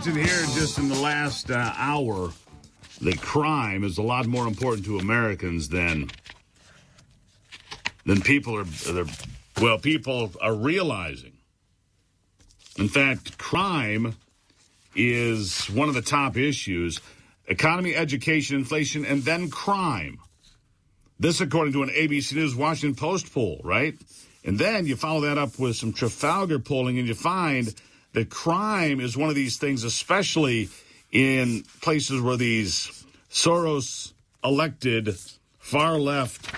mentioned here just in the last hour that crime is a lot more important to Americans than people are realizing. In fact, crime is one of the top issues. Economy, education, inflation, and then crime. This according to an ABC News Washington Post poll, right? And then you follow that up with some Trafalgar polling, and you find that crime is one of these things, especially in places where these Soros-elected far-left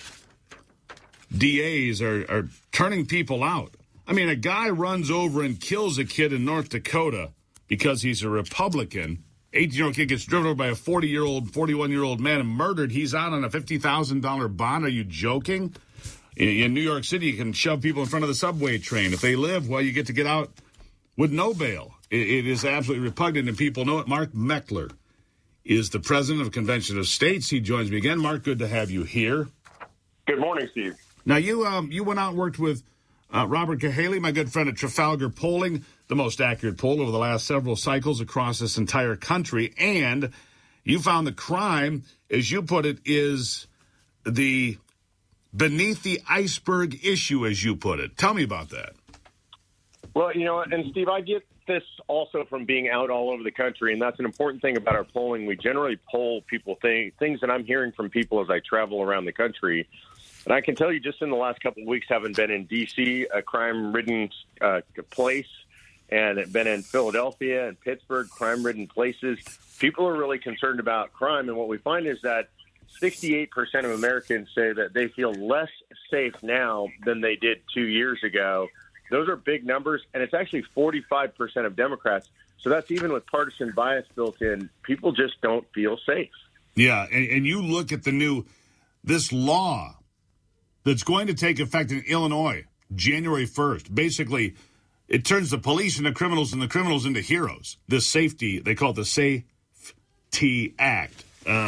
DAs are turning people out. I mean, a guy runs over and kills a kid in North Dakota because he's a Republican. 18-year-old kid gets driven over by a 41-year-old man and murdered. He's out on a $50,000 bond. Are you joking? In New York City, you can shove people in front of the subway train. If they live, well, you get to get out with no bail. It is absolutely repugnant, and people know it. Mark Meckler is the president of Convention of States. He joins me again. Mark, good to have you here. Good morning, Steve. Now, you went out and worked with Robert Cahaly, my good friend at Trafalgar Polling, the most accurate poll over the last several cycles across this entire country, and you found that crime, as you put it, is the beneath the iceberg issue, as you put it. Tell me about that. Well, and Steve, I get this also from being out all over the country, and that's an important thing about our polling. We generally poll people things that I'm hearing from people as I travel around the country. And I can tell you just in the last couple of weeks, having been in D.C., a crime-ridden place, and been in Philadelphia and Pittsburgh, crime-ridden places, people are really concerned about crime. And what we find is that 68% of Americans say that they feel less safe now than they did 2 years ago. Those are big numbers, and it's actually 45% of Democrats. So that's even with partisan bias built in. People just don't feel safe. Yeah, and you look at this law that's going to take effect in Illinois January 1st. Basically, it turns the police into criminals and the criminals into heroes. This safety, they call it the Safety Act.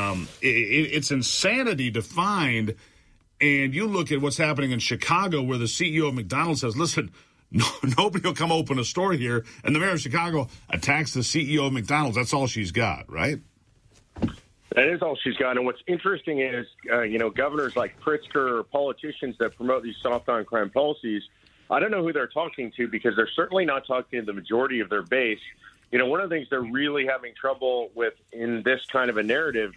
It's insanity to find. And you look at what's happening in Chicago, where the CEO of McDonald's says, listen, nobody will come open a store here. And the mayor of Chicago attacks the CEO of McDonald's. That's all she's got, right? That is all she's got. And what's interesting is, governors like Pritzker or politicians that promote these soft on crime policies, I don't know who they're talking to, because they're certainly not talking to the majority of their base. One of the things they're really having trouble with in this kind of a narrative,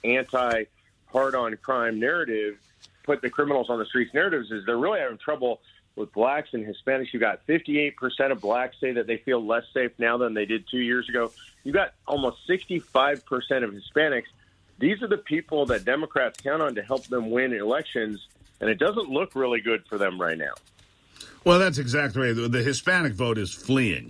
anti-hard-on-crime narrative, put the criminals on the streets narratives, is they're really having trouble with blacks and Hispanics. You got 58% of blacks say that they feel less safe now than they did 2 years ago. You got almost 65% of Hispanics. These are the people that Democrats count on to help them win elections, and it doesn't look really good for them right now. Well, that's exactly right. The Hispanic vote is fleeing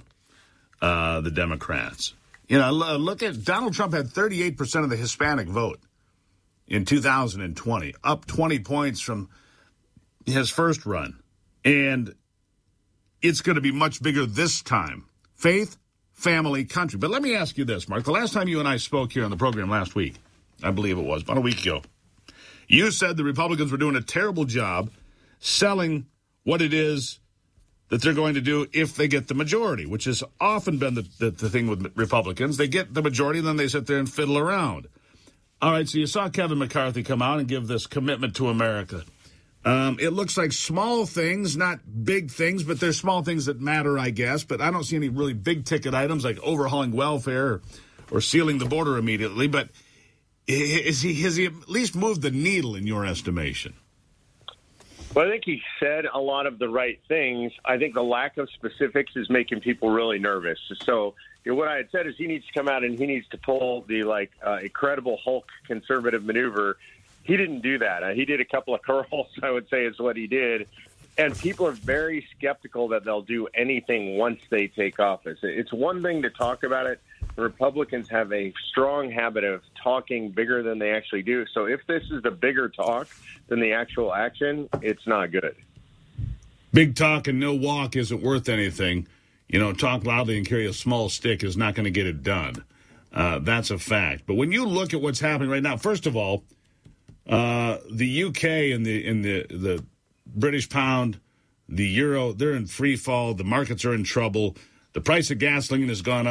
the Democrats. Look at Donald Trump had 38% of the Hispanic vote in 2020, up 20 points from his first run. And it's going to be much bigger this time. Faith, family, country. But let me ask you this, Mark. The last time you and I spoke here on the program last week, I believe it was, about a week ago, you said the Republicans were doing a terrible job selling what it is that they're going to do if they get the majority, which has often been the thing with Republicans. They get the majority, and then they sit there and fiddle around. All right, so you saw Kevin McCarthy come out and give this commitment to America. It looks like small things, not big things, but there's small things that matter, I guess. But I don't see any really big-ticket items like overhauling welfare or sealing the border immediately. But has he at least moved the needle in your estimation? Well, I think he said a lot of the right things. I think the lack of specifics is making people really nervous. So what I had said is he needs to come out and he needs to pull the Incredible Hulk conservative maneuver. He didn't do that. He did a couple of curls, I would say, is what he did. And people are very skeptical that they'll do anything once they take office. It's one thing to talk about it. The Republicans have a strong habit of talking bigger than they actually do. So if this is the bigger talk than the actual action, it's not good. Big talk and no walk isn't worth anything. Talk loudly and carry a small stick is not going to get it done. That's a fact. But when you look at what's happening right now, first of all, the UK and the British pound, the euro, they're in free fall. The markets are in trouble. The price of gasoline has gone up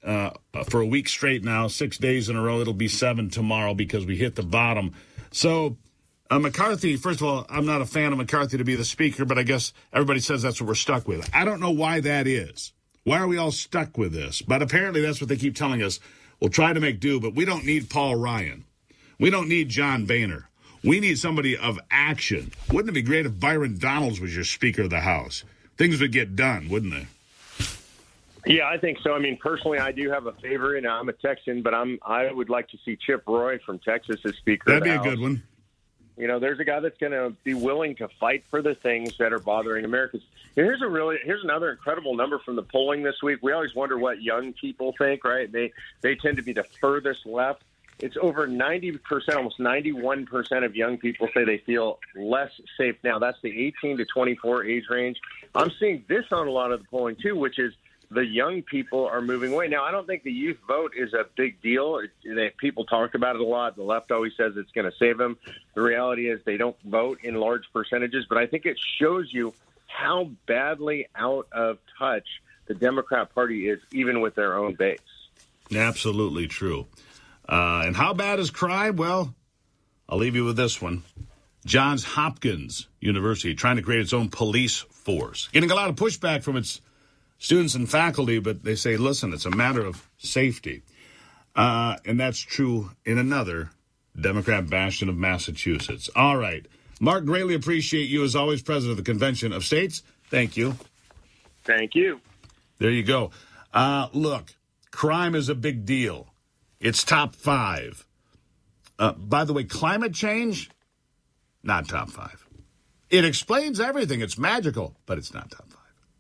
for a week straight now, 6 days in a row. It'll be 7 tomorrow because we hit the bottom. So McCarthy, first of all, I'm not a fan of McCarthy to be the speaker, but I guess everybody says that's what we're stuck with. I don't know why that is. Why are we all stuck with this? But apparently that's what they keep telling us. We'll try to make do, but we don't need Paul Ryan. We don't need John Boehner. We need somebody of action. Wouldn't it be great if Byron Donalds was your Speaker of the House? Things would get done, wouldn't they? Yeah, I think so. I mean, personally, I do have a favorite. I'm a Texan, but I would like to see Chip Roy from Texas as Speaker of the House. That'd be a good one. You know, there's a guy that's going to be willing to fight for the things that are bothering Americans. And here's another incredible number from the polling this week. We always wonder what young people think, right? They tend to be the furthest left. It's over 90%, almost 91% of young people say they feel less safe now. That's the 18 to 24 age range. I'm seeing this on a lot of the polling, too, which is the young people are moving away. Now, I don't think the youth vote is a big deal. People talk about it a lot. The left always says it's going to save them. The reality is they don't vote in large percentages, but I think it shows you how badly out of touch the Democrat Party is, even with their own base. Absolutely true. And how bad is crime? Well, I'll leave you with this one. Johns Hopkins University trying to create its own police force. Getting a lot of pushback from its students and faculty, but they say, listen, it's a matter of safety. And that's true in another Democrat bastion of Massachusetts. All right. Mark, greatly appreciate you as always, President of the Convention of States. Thank you. Thank you. There you go. Look, crime is a big deal. It's top 5. By the way, climate change, not top 5. It explains everything. It's magical, but it's not top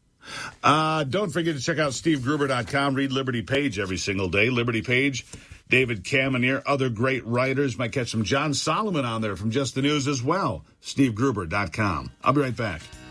5. Don't forget to check out SteveGruber.com. Read Liberty Page every single day. Liberty Page, David Kamenier, other great writers. Might catch some John Solomon on there from Just the News as well. SteveGruber.com. I'll be right back.